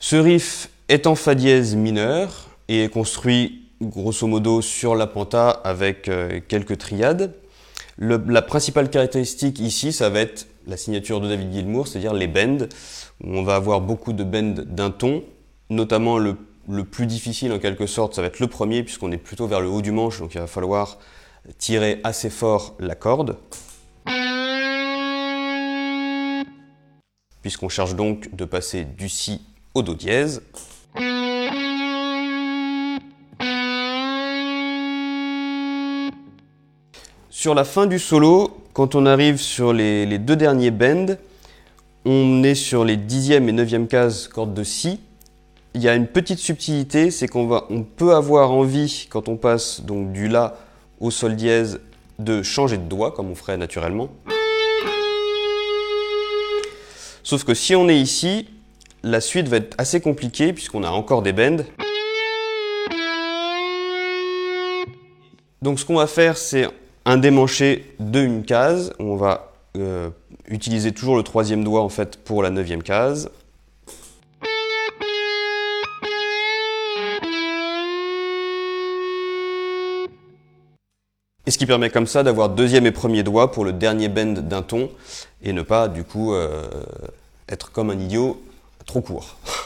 Ce riff est en fa dièse mineur et est construit grosso modo sur la penta avec quelques triades. La principale caractéristique ici, ça va être la signature de David Gilmour, c'est-à-dire les bends, où on va avoir beaucoup de bends d'un ton, notamment le plus difficile en quelque sorte, ça va être le premier, puisqu'on est plutôt vers le haut du manche, donc il va falloir tirer assez fort la corde. Puisqu'on cherche donc de passer du si au do dièse. Sur la fin du solo, quand on arrive sur les deux derniers bends, on est sur les 10e et 9e cases cordes de si. Il y a une petite subtilité, c'est on peut avoir envie, quand on passe donc du la au sol dièse, de changer de doigt, comme on ferait naturellement. Sauf que si on est ici, la suite va être assez compliquée, puisqu'on a encore des bends. Donc ce qu'on va faire, c'est un démanché de une case. On va utiliser toujours le 3e doigt en fait pour la 9e case. Et ce qui permet comme ça d'avoir 2e et 1er doigt pour le dernier bend d'un ton et ne pas du coup être comme un idiot trop court.